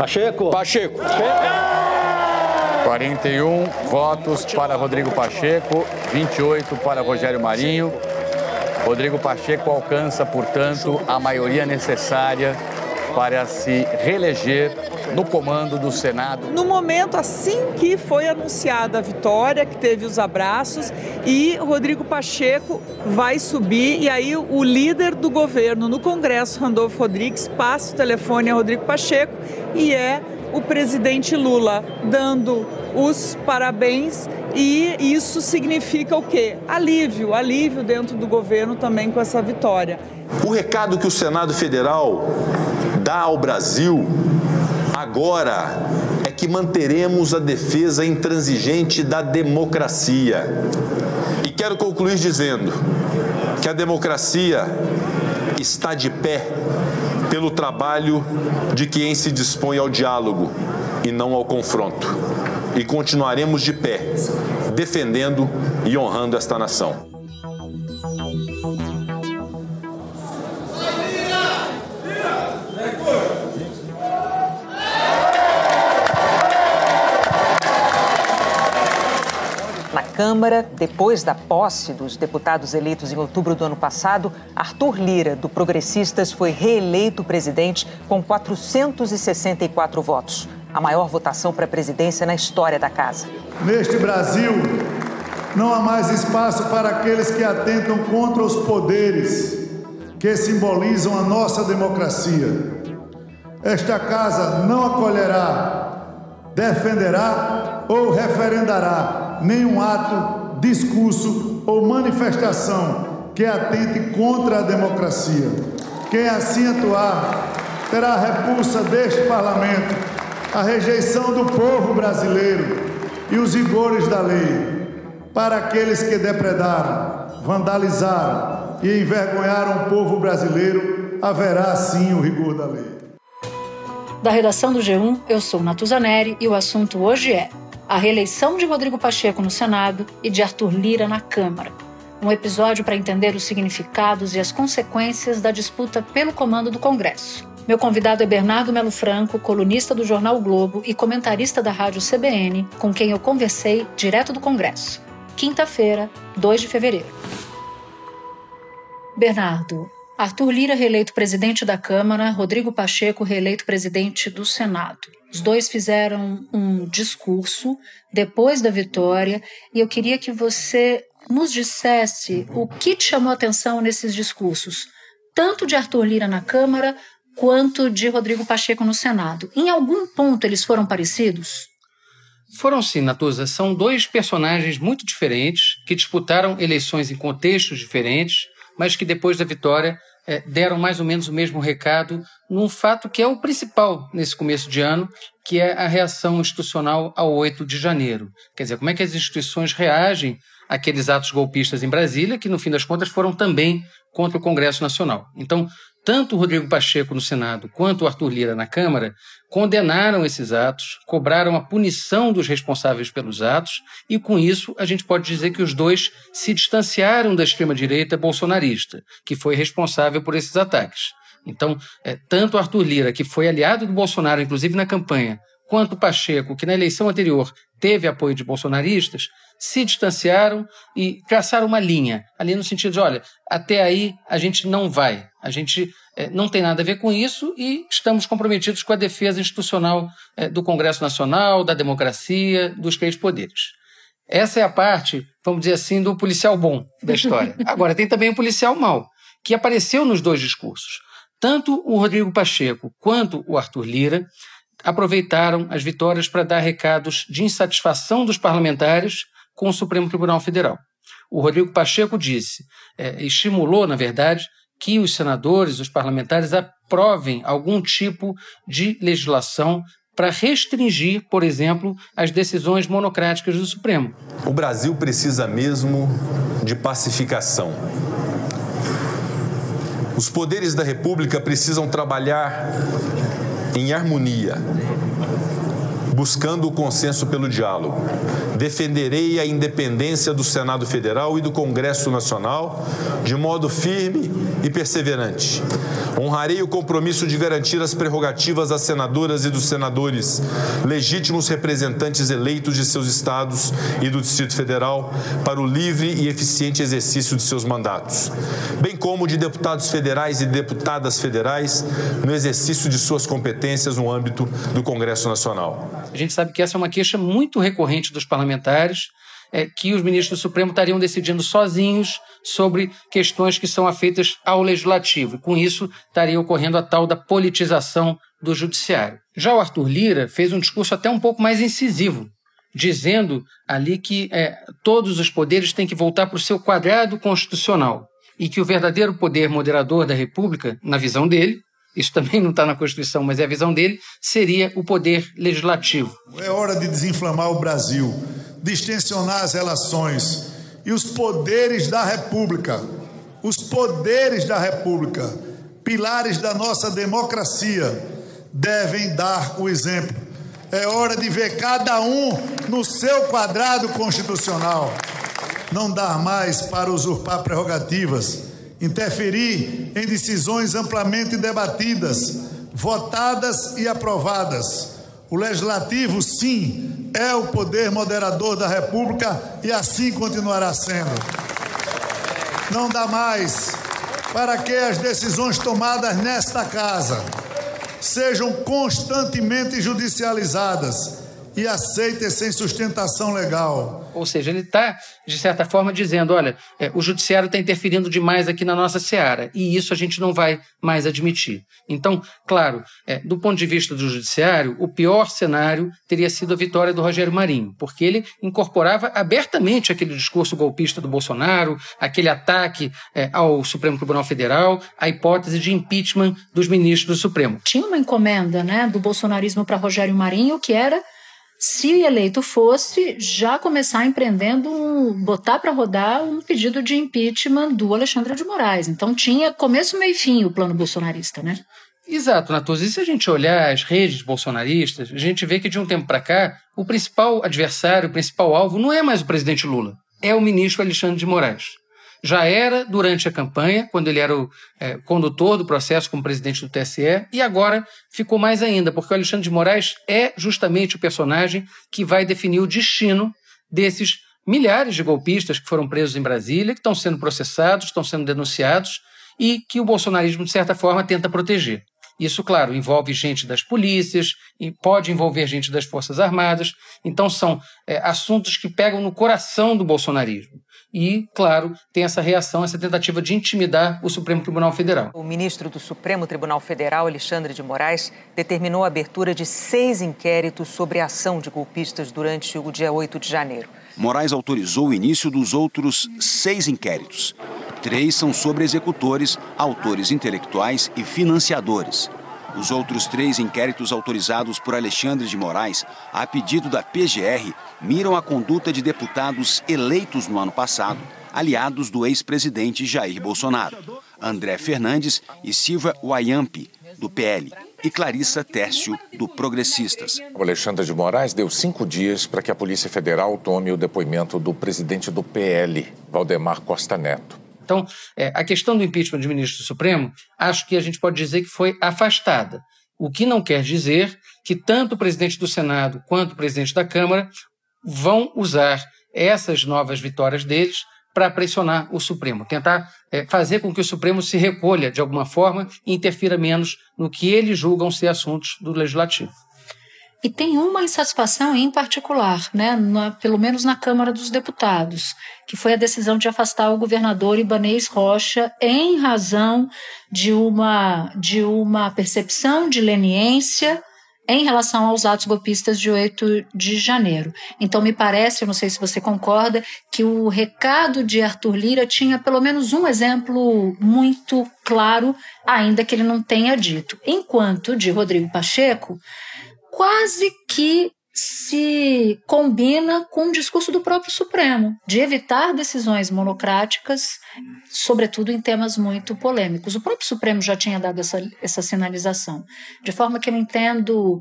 Pacheco. Pacheco. 41 votos para Rodrigo Pacheco, 28 para Rogério Marinho. Rodrigo Pacheco alcança, portanto, a maioria necessária para se reeleger no comando do Senado. No momento, assim que foi anunciada a vitória, que teve os abraços, e Rodrigo Pacheco vai subir, e aí o líder do governo no Congresso, Randolfo Rodrigues, passa o telefone a Rodrigo Pacheco e é o presidente Lula dando os parabéns, e isso significa o quê? Alívio dentro do governo também com essa vitória. O recado que o Senado Federal dá ao Brasil agora é que manteremos a defesa intransigente da democracia. E quero concluir dizendo que a democracia está de pé pelo trabalho de quem se dispõe ao diálogo e não ao confronto. E continuaremos de pé, defendendo e honrando esta nação. Na Câmara, depois da posse dos deputados eleitos em outubro do ano passado, Arthur Lira, do Progressistas, foi reeleito presidente com 464 votos. A maior votação para a presidência na história da casa. Neste Brasil, não há mais espaço para aqueles que atentam contra os poderes que simbolizam a nossa democracia. Esta casa não acolherá, defenderá ou referendará nenhum ato, discurso ou manifestação que atente contra a democracia. Quem assim atuar terá a repulsa deste parlamento, a rejeição do povo brasileiro e os rigores da lei. Para aqueles que depredaram, vandalizaram e envergonharam o povo brasileiro, haverá sim o rigor da lei. Da redação do G1, eu sou Natuza Neri e o assunto hoje é a reeleição de Rodrigo Pacheco no Senado e de Arthur Lira na Câmara. Um episódio para entender os significados e as consequências da disputa pelo comando do Congresso. Meu convidado é Bernardo Melo Franco, colunista do jornal o Globo e comentarista da rádio CBN, com quem eu conversei direto do Congresso. Quinta-feira, 2 de fevereiro. Bernardo, Arthur Lira reeleito presidente da Câmara, Rodrigo Pacheco reeleito presidente do Senado. Os dois fizeram um discurso depois da vitória e eu queria que você nos dissesse o que te chamou a atenção nesses discursos, tanto de Arthur Lira na Câmara quanto de Rodrigo Pacheco no Senado. Em algum ponto eles foram parecidos? Foram sim, Natuza. São dois personagens muito diferentes que disputaram eleições em contextos diferentes, mas que depois da vitória deram mais ou menos o mesmo recado num fato que é o principal nesse começo de ano, que é a reação institucional ao 8 de janeiro. Quer dizer, como é que as instituições reagem àqueles atos golpistas em Brasília, que no fim das contas foram também contra o Congresso Nacional. Então, tanto o Rodrigo Pacheco no Senado quanto o Arthur Lira na Câmara condenaram esses atos, cobraram a punição dos responsáveis pelos atos e, com isso, a gente pode dizer que os dois se distanciaram da extrema-direita bolsonarista, que foi responsável por esses ataques. Então, tanto o Arthur Lira, que foi aliado do Bolsonaro, inclusive na campanha, quanto o Pacheco, que na eleição anterior teve apoio de bolsonaristas, se distanciaram e traçaram uma linha, ali no sentido de, olha, até aí a gente não vai, a gente não tem nada a ver com isso e estamos comprometidos com a defesa institucional do Congresso Nacional, da democracia, dos três poderes. Essa é a parte, vamos dizer assim, do policial bom da história. Agora, tem também o policial mau, que apareceu nos dois discursos. Tanto o Rodrigo Pacheco quanto o Arthur Lira aproveitaram as vitórias para dar recados de insatisfação dos parlamentares com o Supremo Tribunal Federal. O Rodrigo Pacheco disse, estimulou, na verdade, que os senadores, os parlamentares, aprovem algum tipo de legislação para restringir, por exemplo, as decisões monocráticas do Supremo. O Brasil precisa mesmo de pacificação. Os poderes da República precisam trabalhar em harmonia, buscando o consenso pelo diálogo. Defenderei a independência do Senado Federal e do Congresso Nacional de modo firme e perseverante. Honrarei o compromisso de garantir as prerrogativas das senadoras e dos senadores, legítimos representantes eleitos de seus estados e do Distrito Federal, para o livre e eficiente exercício de seus mandatos, bem como de deputados federais e deputadas federais no exercício de suas competências no âmbito do Congresso Nacional. A gente sabe que essa é uma queixa muito recorrente dos parlamentares, que os ministros do Supremo estariam decidindo sozinhos sobre questões que são afeitas ao Legislativo. E, com isso, estaria ocorrendo a tal da politização do Judiciário. Já o Arthur Lira fez um discurso até um pouco mais incisivo, dizendo ali que todos os poderes têm que voltar para o seu quadrado constitucional e que o verdadeiro poder moderador da República, na visão dele, isso também não está na Constituição, mas é a visão dele, seria o poder legislativo. É hora de desinflamar o Brasil, distensionar as relações e os poderes da República, pilares da nossa democracia, devem dar o exemplo. É hora de ver cada um no seu quadrado constitucional. Não dar mais para usurpar prerrogativas, interferir em decisões amplamente debatidas, votadas e aprovadas. O Legislativo, sim, é o poder moderador da República e assim continuará sendo. Não dá mais para que as decisões tomadas nesta casa sejam constantemente judicializadas e aceitas sem sustentação legal. Ou seja, ele está, de certa forma, dizendo, olha, o judiciário está interferindo demais aqui na nossa seara e isso a gente não vai mais admitir. Então, claro, do ponto de vista do judiciário, o pior cenário teria sido a vitória do Rogério Marinho, porque ele incorporava abertamente aquele discurso golpista do Bolsonaro, aquele ataque ao Supremo Tribunal Federal, a hipótese de impeachment dos ministros do Supremo. Tinha uma encomenda, do bolsonarismo para Rogério Marinho, que era, se eleito fosse, já começar empreendendo, botar para rodar um pedido de impeachment do Alexandre de Moraes. Então tinha começo, meio e fim o plano bolsonarista, né? Exato, Natuzzi. E se a gente olhar as redes bolsonaristas, a gente vê que de um tempo para cá, o principal adversário, o principal alvo não é mais o presidente Lula, é o ministro Alexandre de Moraes. Já era durante a campanha, quando ele era o condutor do processo como presidente do TSE, e agora ficou mais ainda, porque o Alexandre de Moraes é justamente o personagem que vai definir o destino desses milhares de golpistas que foram presos em Brasília, que estão sendo processados, estão sendo denunciados e que o bolsonarismo, de certa forma, tenta proteger. Isso, claro, envolve gente das polícias, e pode envolver gente das Forças Armadas. Então, são assuntos que pegam no coração do bolsonarismo. E, claro, tem essa reação, essa tentativa de intimidar o Supremo Tribunal Federal. O ministro do Supremo Tribunal Federal, Alexandre de Moraes, determinou a abertura de 6 inquéritos sobre a ação de golpistas durante o dia 8 de janeiro. Moraes autorizou o início dos outros 6 inquéritos. 3 são sobre executores, autores intelectuais e financiadores. Os outros 3 inquéritos autorizados por Alexandre de Moraes, a pedido da PGR, miram a conduta de deputados eleitos no ano passado, aliados do ex-presidente Jair Bolsonaro, André Fernandes e Silva Wayampi, do PL, e Clarissa Tércio, do Progressistas. O Alexandre de Moraes deu 5 dias para que a Polícia Federal tome o depoimento do presidente do PL, Valdemar Costa Neto. Então, a questão do impeachment de ministro do Supremo, acho que a gente pode dizer que foi afastada. O que não quer dizer que tanto o presidente do Senado quanto o presidente da Câmara vão usar essas novas vitórias deles para pressionar o Supremo, tentar fazer com que o Supremo se recolha de alguma forma e interfira menos no que eles julgam ser assuntos do Legislativo. E tem uma insatisfação em particular, pelo menos na Câmara dos Deputados, que foi a decisão de afastar o governador Ibanez Rocha em razão de uma percepção de leniência em relação aos atos golpistas de 8 de janeiro. Então, me parece, eu não sei se você concorda, que o recado de Arthur Lira tinha pelo menos um exemplo muito claro, ainda que ele não tenha dito. Enquanto de Rodrigo Pacheco, quase que se combina com o discurso do próprio Supremo, de evitar decisões monocráticas, sobretudo em temas muito polêmicos. O próprio Supremo já tinha dado essa sinalização, de forma que eu entendo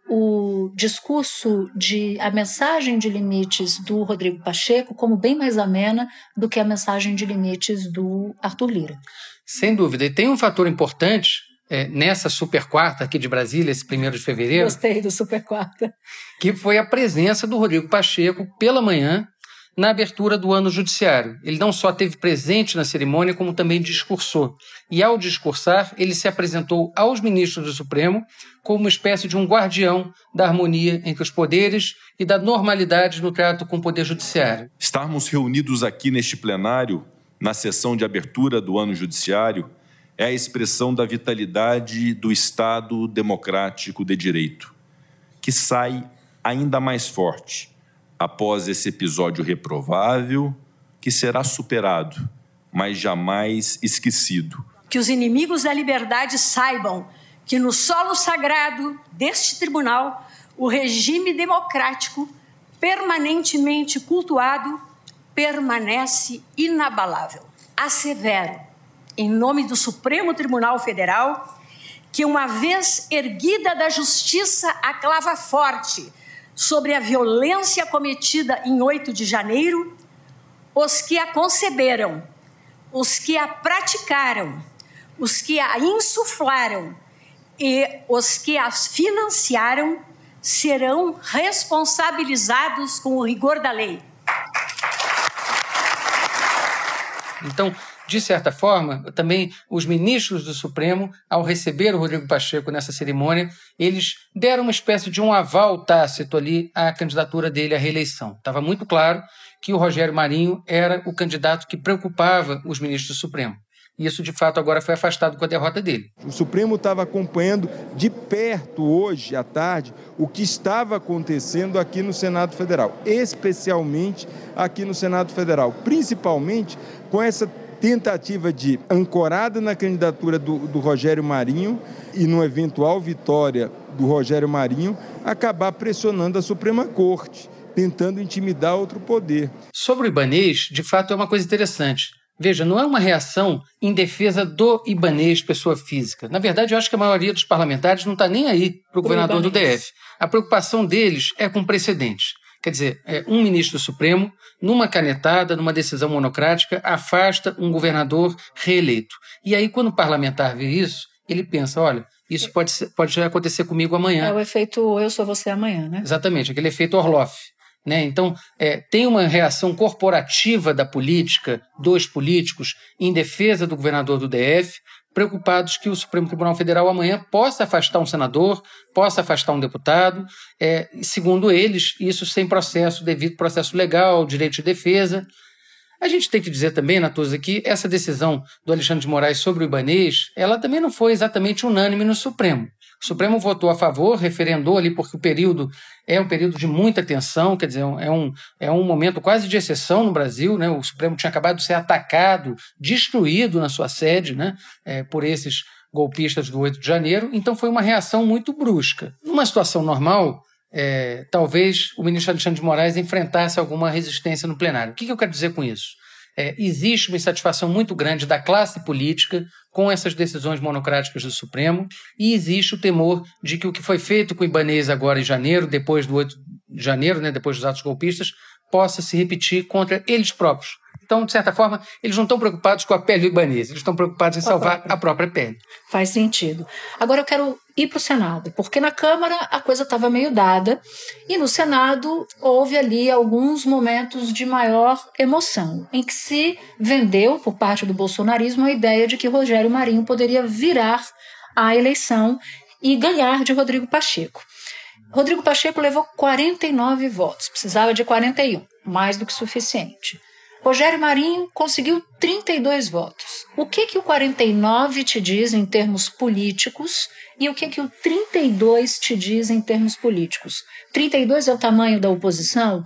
o discurso a mensagem de limites do Rodrigo Pacheco como bem mais amena do que a mensagem de limites do Arthur Lira. Sem dúvida. E tem um fator importante nessa super quarta aqui de Brasília, esse 1º de fevereiro. Gostei do super quarta. Que foi a presença do Rodrigo Pacheco pela manhã na abertura do ano judiciário. Ele não só esteve presente na cerimônia, como também discursou. E ao discursar, ele se apresentou aos ministros do Supremo como uma espécie de um guardião da harmonia entre os poderes e da normalidade no trato com o Poder Judiciário. Estarmos reunidos aqui neste plenário, na sessão de abertura do ano judiciário, é a expressão da vitalidade do Estado democrático de direito, que sai ainda mais forte após esse episódio reprovável, que será superado, mas jamais esquecido. Que os inimigos da liberdade saibam que no solo sagrado deste tribunal, o regime democrático, permanentemente cultuado, permanece inabalável. Assevero, em nome do Supremo Tribunal Federal, que uma vez erguida da justiça a clava forte sobre a violência cometida em 8 de janeiro, os que a conceberam, os que a praticaram, os que a insuflaram e os que a financiaram serão responsabilizados com o rigor da lei. Então, de certa forma, também os ministros do Supremo, ao receber o Rodrigo Pacheco nessa cerimônia, eles deram uma espécie de um aval tácito ali à candidatura dele à reeleição. Estava muito claro que o Rogério Marinho era o candidato que preocupava os ministros do Supremo. E isso, de fato, agora foi afastado com a derrota dele. O Supremo estava acompanhando de perto, hoje à tarde, o que estava acontecendo aqui no Senado Federal, especialmente aqui no Senado Federal, principalmente com essa tentativa de, ancorada na candidatura do Rogério Marinho e numa eventual vitória do Rogério Marinho, acabar pressionando a Suprema Corte, tentando intimidar outro poder. Sobre o Ibanez, de fato, é uma coisa interessante. Veja, não é uma reação em defesa do Ibanez, pessoa física. Na verdade, eu acho que a maioria dos parlamentares não está nem aí para o governador do DF. A preocupação deles é com precedentes. Quer dizer, um ministro do Supremo, numa canetada, numa decisão monocrática, afasta um governador reeleito. E aí, quando o parlamentar vê isso, ele pensa, olha, isso pode acontecer comigo amanhã. É o efeito eu sou você amanhã, né? Exatamente, aquele efeito Orloff. Né? Então, tem uma reação corporativa da política, dos políticos, em defesa do governador do DF, preocupados que o Supremo Tribunal Federal amanhã possa afastar um senador, possa afastar um deputado, segundo eles, isso sem devido processo legal, direito de defesa. A gente tem que dizer também, Natuza, que essa decisão do Alexandre de Moraes sobre o Ibanez, ela também não foi exatamente unânime no Supremo. O Supremo votou a favor, referendou ali, porque o período é um período de muita tensão, quer dizer, é um momento quase de exceção no Brasil, né? O Supremo tinha acabado de ser atacado, destruído na sua sede, né? Por esses golpistas do 8 de janeiro, então foi uma reação muito brusca. Numa situação normal, talvez o ministro Alexandre de Moraes enfrentasse alguma resistência no plenário. O que eu quero dizer com isso? Existe uma insatisfação muito grande da classe política com essas decisões monocráticas do Supremo e existe o temor de que o que foi feito com o Ibanez agora em janeiro, depois do 8 de janeiro, né, depois dos atos golpistas, possa se repetir contra eles próprios. Então, de certa forma, eles não estão preocupados com a pele do Ibanez, eles estão preocupados em salvar a própria pele. Faz sentido. Agora eu quero ir para o Senado, porque na Câmara a coisa estava meio dada e no Senado houve ali alguns momentos de maior emoção, em que se vendeu, por parte do bolsonarismo, a ideia de que Rogério Marinho poderia virar a eleição e ganhar de Rodrigo Pacheco. Rodrigo Pacheco levou 49 votos, precisava de 41, mais do que suficiente. Rogério Marinho conseguiu 32 votos. O que o 49 te diz em termos políticos e o que o 32 te diz em termos políticos? 32 é o tamanho da oposição,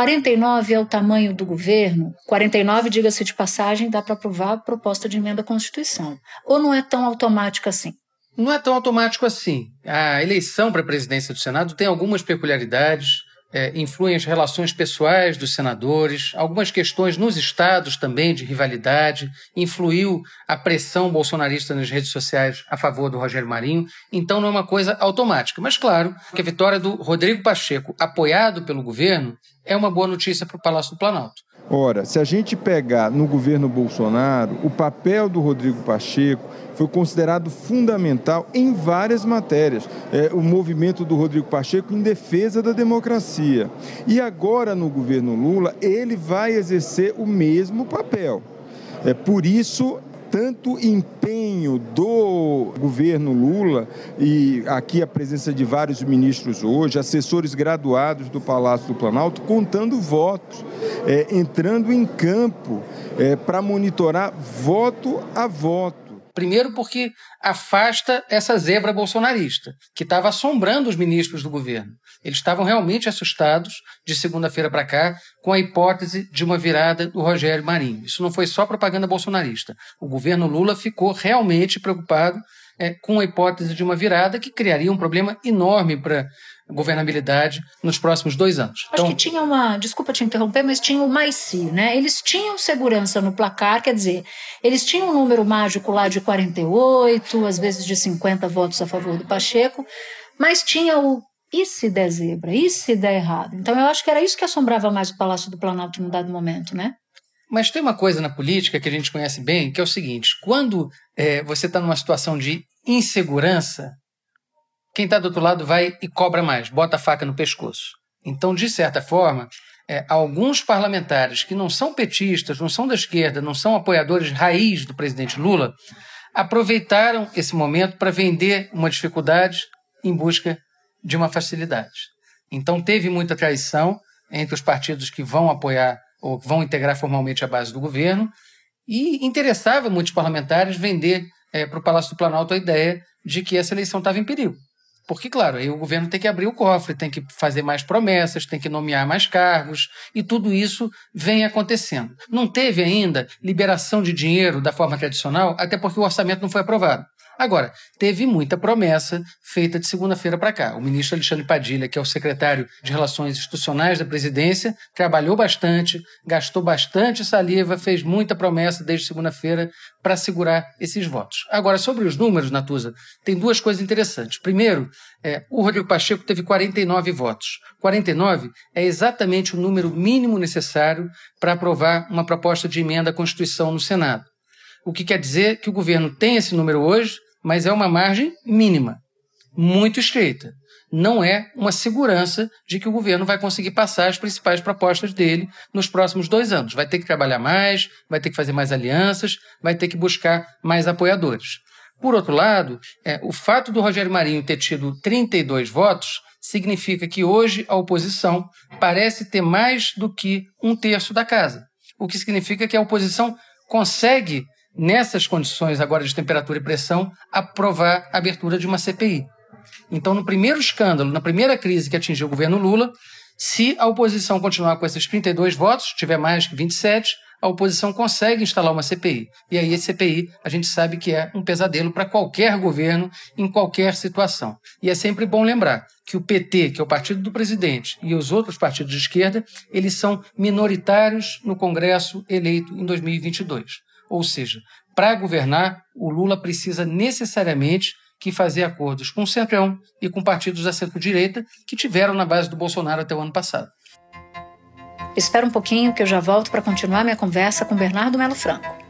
49 é o tamanho do governo, 49, diga-se de passagem, dá para aprovar a proposta de emenda à Constituição. Ou não é tão automático assim? Não é tão automático assim. A eleição para a presidência do Senado tem algumas peculiaridades, influem as relações pessoais dos senadores, algumas questões nos estados também de rivalidade, influiu a pressão bolsonarista nas redes sociais a favor do Rogério Marinho, então não é uma coisa automática. Mas claro que a vitória do Rodrigo Pacheco, apoiado pelo governo, é uma boa notícia para o Palácio do Planalto. Ora, se a gente pegar no governo Bolsonaro, o papel do Rodrigo Pacheco foi considerado fundamental em várias matérias. O movimento do Rodrigo Pacheco em defesa da democracia. E agora, no governo Lula, ele vai exercer o mesmo papel. Por isso, tanto empenho do governo Lula, e aqui a presença de vários ministros hoje, assessores graduados do Palácio do Planalto, contando votos, entrando em campo para monitorar voto a voto. Primeiro porque afasta essa zebra bolsonarista, que estava assombrando os ministros do governo. Eles estavam realmente assustados, de segunda-feira para cá, com a hipótese de uma virada do Rogério Marinho. Isso não foi só propaganda bolsonarista. O governo Lula ficou realmente preocupado com a hipótese de uma virada que criaria um problema enorme para a governabilidade nos próximos 2 anos. Acho que tinha desculpa te interromper, mas tinha o mais-si, né? Eles tinham segurança no placar, quer dizer, eles tinham um número mágico lá de 48, às vezes de 50 votos a favor do Pacheco, mas tinha o e se der zebra, e se der errado. Então eu acho que era isso que assombrava mais o Palácio do Planalto num dado momento, né? Mas tem uma coisa na política que a gente conhece bem, que é o seguinte: quando você está numa situação de insegurança, quem está do outro lado vai e cobra mais, bota a faca no pescoço. Então, de certa forma, alguns parlamentares que não são petistas, não são da esquerda, não são apoiadores raiz do presidente Lula, aproveitaram esse momento para vender uma dificuldade em busca de uma facilidade. Então, teve muita traição entre os partidos que vão apoiar ou vão integrar formalmente a base do governo, e interessava muitos parlamentares vender para o Palácio do Planalto a ideia de que essa eleição estava em perigo. Porque, claro, aí o governo tem que abrir o cofre, tem que fazer mais promessas, tem que nomear mais cargos, e tudo isso vem acontecendo. Não teve ainda liberação de dinheiro da forma tradicional, até porque o orçamento não foi aprovado. Agora, teve muita promessa feita de segunda-feira para cá. O ministro Alexandre Padilha, que é o secretário de Relações Institucionais da presidência, trabalhou bastante, gastou bastante saliva, fez muita promessa desde segunda-feira para segurar esses votos. Agora, sobre os números, Natuza, tem 2 coisas interessantes. Primeiro, o Rodrigo Pacheco teve 49 votos. 49 é exatamente o número mínimo necessário para aprovar uma proposta de emenda à Constituição no Senado. O que quer dizer que o governo tem esse número hoje, mas é uma margem mínima, muito estreita. Não é uma segurança de que o governo vai conseguir passar as principais propostas dele nos próximos 2 anos. Vai ter que trabalhar mais, vai ter que fazer mais alianças, vai ter que buscar mais apoiadores. Por outro lado, o fato do Rogério Marinho ter tido 32 votos significa que hoje a oposição parece ter mais do que 1/3 da casa. O que significa que a oposição consegue, nessas condições agora de temperatura e pressão, aprovar a abertura de uma CPI. Então, no primeiro escândalo, na primeira crise que atingiu o governo Lula, se a oposição continuar com esses 32 votos, tiver mais que 27, a oposição consegue instalar uma CPI. E aí a CPI, a gente sabe que é um pesadelo para qualquer governo, em qualquer situação. E é sempre bom lembrar que o PT, que é o partido do presidente, e os outros partidos de esquerda, eles são minoritários no Congresso eleito em 2022. Ou seja, para governar, o Lula precisa necessariamente que fazer acordos com o Centrão e com partidos da centro-direita que tiveram na base do Bolsonaro até o ano passado. Espera um pouquinho que eu já volto para continuar minha conversa com Bernardo Melo Franco.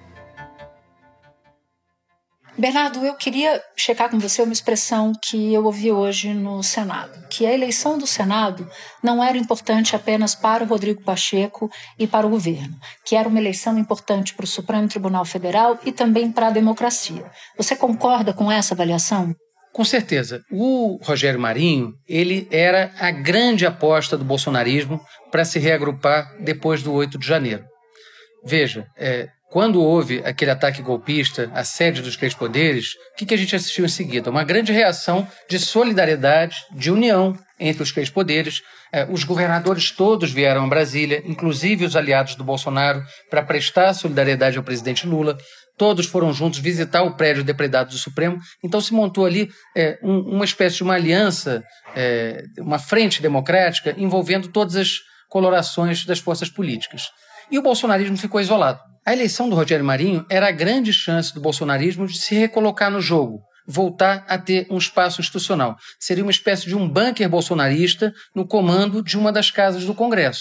Bernardo, eu queria checar com você uma expressão que eu ouvi hoje no Senado, que a eleição do Senado não era importante apenas para o Rodrigo Pacheco e para o governo, que era uma eleição importante para o Supremo Tribunal Federal e também para a democracia. Você concorda com essa avaliação? Com certeza. O Rogério Marinho, ele era a grande aposta do bolsonarismo para se reagrupar depois do 8 de janeiro. Veja, quando houve aquele ataque golpista, a sede dos 3 poderes, o que a gente assistiu em seguida? Uma grande reação de solidariedade, de união entre os 3 poderes. Os governadores todos vieram a Brasília, inclusive os aliados do Bolsonaro, para prestar solidariedade ao presidente Lula. Todos foram juntos visitar o prédio depredado do Supremo. Então se montou ali uma espécie de uma aliança, uma frente democrática envolvendo todas as colorações das forças políticas. E o bolsonarismo ficou isolado. A eleição do Rogério Marinho era a grande chance do bolsonarismo de se recolocar no jogo, voltar a ter um espaço institucional. Seria uma espécie de um bunker bolsonarista no comando de uma das casas do Congresso.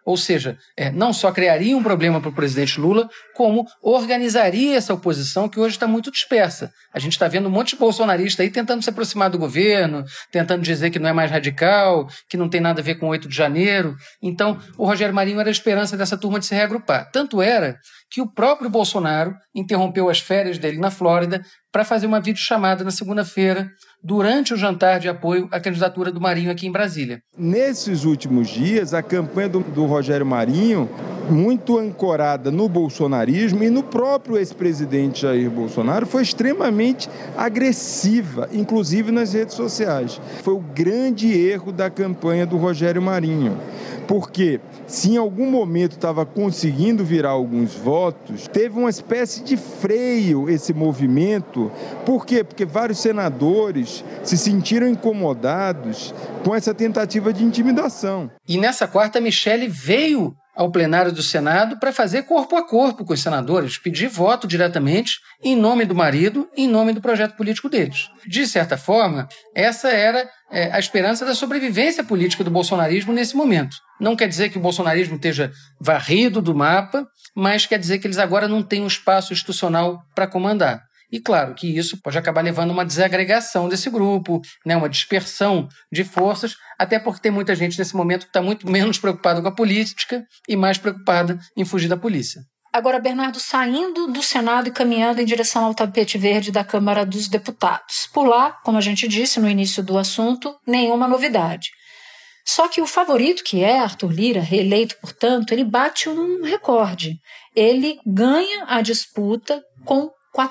Ou seja, não só criaria um problema para o presidente Lula, como organizaria essa oposição que hoje está muito dispersa. A gente está vendo um monte de bolsonarista aí tentando se aproximar do governo, tentando dizer que não é mais radical, que não tem nada a ver com 8 de janeiro. Então, o Rogério Marinho era a esperança dessa turma de se reagrupar. Tanto era que o próprio Bolsonaro interrompeu as férias dele na Flórida para fazer uma videochamada na segunda-feira, durante o jantar de apoio à candidatura do Marinho aqui em Brasília. Nesses últimos dias, a campanha do Rogério Marinho, muito ancorada no bolsonarismo e no próprio ex-presidente Jair Bolsonaro, foi extremamente agressiva, inclusive nas redes sociais. Foi o grande erro da campanha do Rogério Marinho. Porque se em algum momento estava conseguindo virar alguns votos, teve uma espécie de freio esse movimento. Por quê? Porque vários senadores se sentiram incomodados com essa tentativa de intimidação. E nessa quarta, a Michelle veio ao plenário do Senado para fazer corpo a corpo com os senadores, pedir voto diretamente em nome do marido, em nome do projeto político deles. De certa forma, essa era a esperança da sobrevivência política do bolsonarismo nesse momento. Não quer dizer que o bolsonarismo esteja varrido do mapa, mas quer dizer que eles agora não têm um espaço institucional para comandar. E claro que isso pode acabar levando a uma desagregação desse grupo, uma dispersão de forças, até porque tem muita gente nesse momento que está muito menos preocupada com a política e mais preocupada em fugir da polícia. Agora, Bernardo, saindo do Senado e caminhando em direção ao tapete verde da Câmara dos Deputados. Por lá, como a gente disse no início do assunto, nenhuma novidade. Só que o favorito, que é Arthur Lira, reeleito, portanto, ele bate um recorde. Ele ganha a disputa com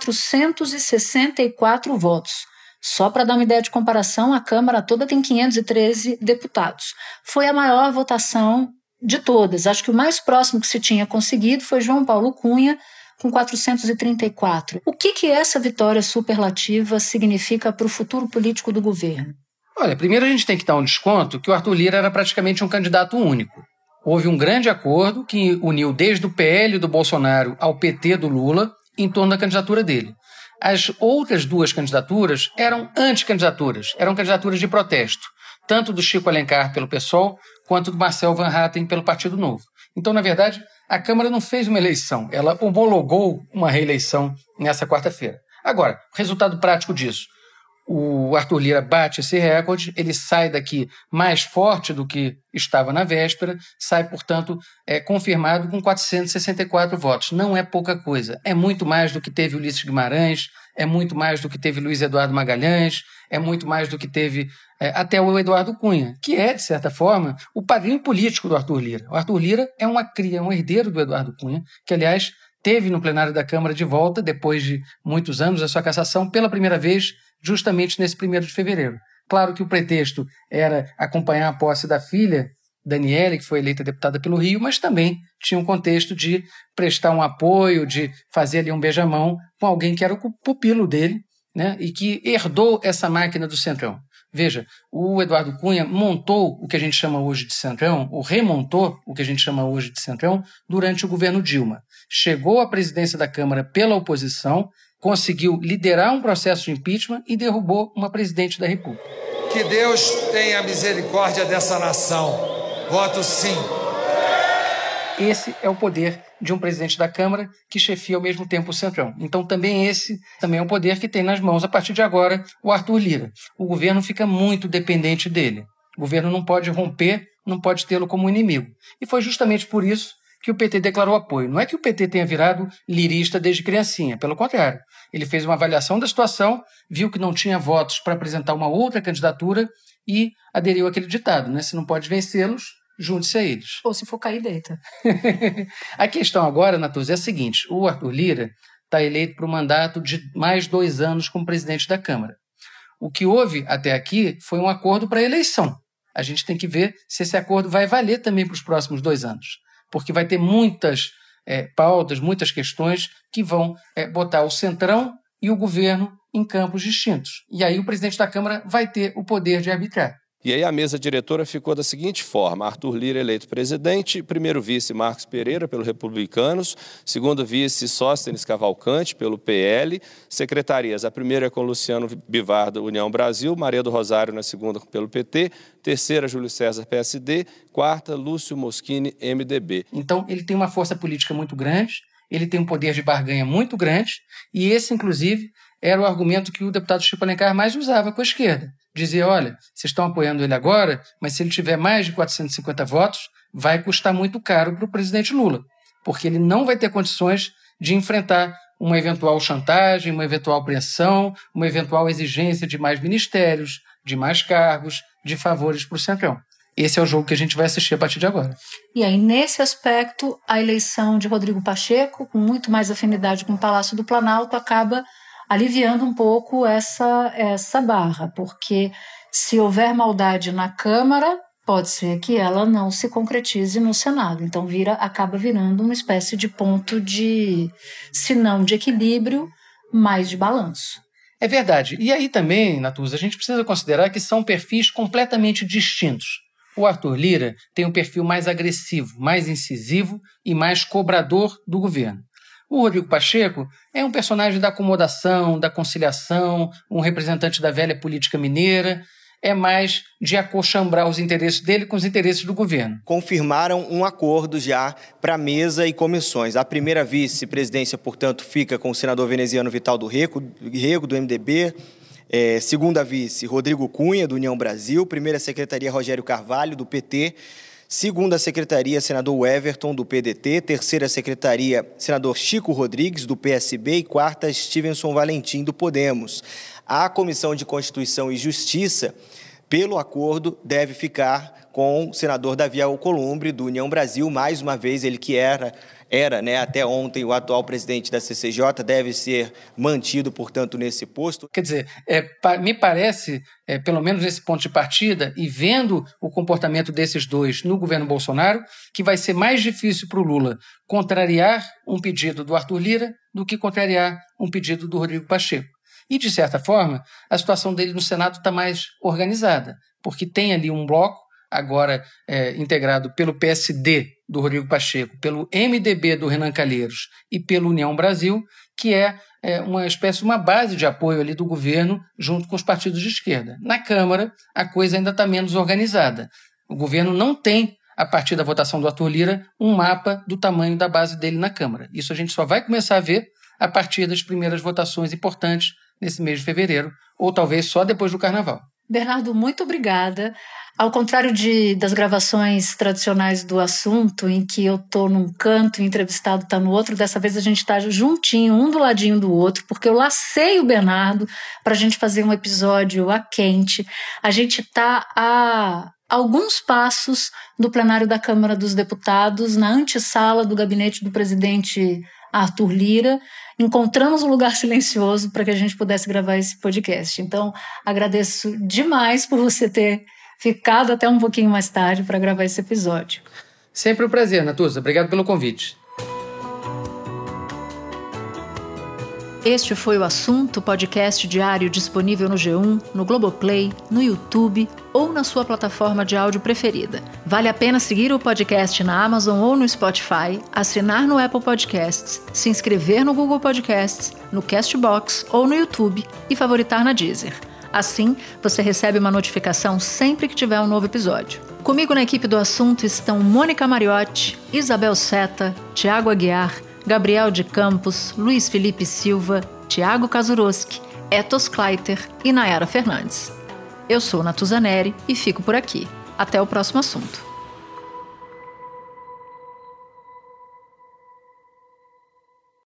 464 votos. Só para dar uma ideia de comparação, a Câmara toda tem 513 deputados. Foi a maior votação de todas. Acho que o mais próximo que se tinha conseguido foi João Paulo Cunha, com 434. O que essa vitória superlativa significa para o futuro político do governo? Olha, primeiro a gente tem que dar um desconto que o Arthur Lira era praticamente um candidato único. Houve um grande acordo que uniu desde o PL do Bolsonaro ao PT do Lula em torno da candidatura dele. As outras duas candidaturas eram anticandidaturas, eram candidaturas de protesto, tanto do Chico Alencar pelo PSOL, quanto do Marcel Van Hatten pelo Partido Novo. Então, na verdade, a Câmara não fez uma eleição, ela homologou uma reeleição nessa quarta-feira. Agora, o resultado prático disso: o Arthur Lira bate esse recorde, ele sai daqui mais forte do que estava na véspera, sai, portanto, confirmado com 464 votos. Não é pouca coisa, é muito mais do que teve Ulisses Guimarães, é muito mais do que teve Luiz Eduardo Magalhães, é muito mais do que teve até o Eduardo Cunha, que é, de certa forma, o padrinho político do Arthur Lira. O Arthur Lira é uma cria, um herdeiro do Eduardo Cunha, que, aliás, teve no plenário da Câmara de volta, depois de muitos anos, a sua cassação, pela primeira vez, justamente nesse 1º de fevereiro. Claro que o pretexto era acompanhar a posse da filha, Daniele, que foi eleita deputada pelo Rio, mas também tinha um contexto de prestar um apoio, de fazer ali um beijamão com alguém que era o pupilo dele, e que herdou essa máquina do Centrão. Veja, o Eduardo Cunha montou o que a gente chama hoje de Centrão, ou remontou o que a gente chama hoje de Centrão, durante o governo Dilma. Chegou à presidência da Câmara pela oposição, conseguiu liderar um processo de impeachment e derrubou uma presidente da República. Que Deus tenha misericórdia dessa nação. Voto sim. Esse é o poder de um presidente da Câmara que chefia ao mesmo tempo o Centrão. Então esse também é o poder que tem nas mãos, a partir de agora, o Arthur Lira. O governo fica muito dependente dele. O governo não pode romper, não pode tê-lo como inimigo. E foi justamente por isso que o PT declarou apoio. Não é que o PT tenha virado lirista desde criancinha, pelo contrário. Ele fez uma avaliação da situação, viu que não tinha votos para apresentar uma outra candidatura e aderiu àquele ditado, se não pode vencê-los, junte-se a eles. Ou se for cair, deita. A questão agora, Natuz, é a seguinte: o Arthur Lira está eleito para um mandato de mais 2 anos como presidente da Câmara. O que houve até aqui foi um acordo para a eleição. A gente tem que ver se esse acordo vai valer também para os próximos 2 anos. Porque vai ter muitas pautas, muitas questões que vão botar o Centrão e o governo em campos distintos. E aí o presidente da Câmara vai ter o poder de arbitrar. E aí a mesa diretora ficou da seguinte forma: Arthur Lira eleito presidente, primeiro vice Marcos Pereira, pelo Republicanos, segundo vice Sóstenes Cavalcante, pelo PL, secretarias, a primeira com Luciano Bivar, da União Brasil, Maria do Rosário na segunda pelo PT, terceira Júlio César, PSD, quarta Lúcio Moschini, MDB. Então ele tem uma força política muito grande, ele tem um poder de barganha muito grande, e esse, inclusive, era o argumento que o deputado Chico Alencar mais usava com a esquerda. Dizia, olha, vocês estão apoiando ele agora, mas se ele tiver mais de 450 votos, vai custar muito caro para o presidente Lula, porque ele não vai ter condições de enfrentar uma eventual chantagem, uma eventual pressão, uma eventual exigência de mais ministérios, de mais cargos, de favores para o Centrão. Esse é o jogo que a gente vai assistir a partir de agora. E aí, nesse aspecto, a eleição de Rodrigo Pacheco, com muito mais afinidade com o Palácio do Planalto, acaba aliviando um pouco essa barra, porque se houver maldade na Câmara, pode ser que ela não se concretize no Senado. Então acaba virando uma espécie de ponto de, se não de equilíbrio, mas de balanço. É verdade. E aí também, Natuza, a gente precisa considerar que são perfis completamente distintos. O Arthur Lira tem um perfil mais agressivo, mais incisivo e mais cobrador do governo. O Rodrigo Pacheco é um personagem da acomodação, da conciliação, um representante da velha política mineira, é mais de acochambrar os interesses dele com os interesses do governo. Confirmaram um acordo já para mesa e comissões. A primeira vice-presidência, portanto, fica com o senador veneziano Vital do Rego, do MDB, segunda vice, Rodrigo Cunha, do União Brasil, primeira secretaria, Rogério Carvalho, do PT, segunda secretaria, senador Everton, do PDT, terceira secretaria, senador Chico Rodrigues, do PSB, e quarta, Stevenson Valentim, do Podemos. A Comissão de Constituição e Justiça, pelo acordo, deve ficar com o senador Davi Alcolumbre, do União Brasil, mais uma vez, ele que era até ontem o atual presidente da CCJ, deve ser mantido, portanto, nesse posto. Quer dizer, me parece, pelo menos nesse ponto de partida, e vendo o comportamento desses dois no governo Bolsonaro, que vai ser mais difícil para o Lula contrariar um pedido do Arthur Lira do que contrariar um pedido do Rodrigo Pacheco. E, de certa forma, a situação dele no Senado está mais organizada, porque tem ali um bloco, agora integrado pelo PSD do Rodrigo Pacheco, pelo MDB do Renan Calheiros e pelo União Brasil, que é uma base de apoio ali do governo junto com os partidos de esquerda. Na Câmara, a coisa ainda está menos organizada. O governo não tem, a partir da votação do Arthur Lira, um mapa do tamanho da base dele na Câmara. Isso a gente só vai começar a ver a partir das primeiras votações importantes nesse mês de fevereiro, ou talvez só depois do Carnaval. Bernardo, muito obrigada. Ao contrário das gravações tradicionais do assunto, em que eu estou num canto e o entrevistado está no outro, dessa vez a gente está juntinho, um do ladinho do outro, porque eu lacei o Bernardo para a gente fazer um episódio a quente. A gente está a alguns passos do plenário da Câmara dos Deputados, na antessala do gabinete do presidente Arthur Lira. Encontramos um lugar silencioso para que a gente pudesse gravar esse podcast. Então, agradeço demais por você ter ficado até um pouquinho mais tarde para gravar esse episódio. Sempre um prazer, Natuza. Obrigado pelo convite. Este foi o Assunto, podcast diário disponível no G1, no Globoplay, no YouTube ou na sua plataforma de áudio preferida. Vale a pena seguir o podcast na Amazon ou no Spotify, assinar no Apple Podcasts, se inscrever no Google Podcasts, no Castbox ou no YouTube e favoritar na Deezer. Assim, você recebe uma notificação sempre que tiver um novo episódio. Comigo na equipe do Assunto estão Mônica Mariotti, Isabel Seta, Tiago Aguiar, Gabriel de Campos, Luiz Felipe Silva, Tiago Kazuroski, Etos Kleiter e Nayara Fernandes. Eu sou Natuza Neri e fico por aqui. Até o próximo assunto.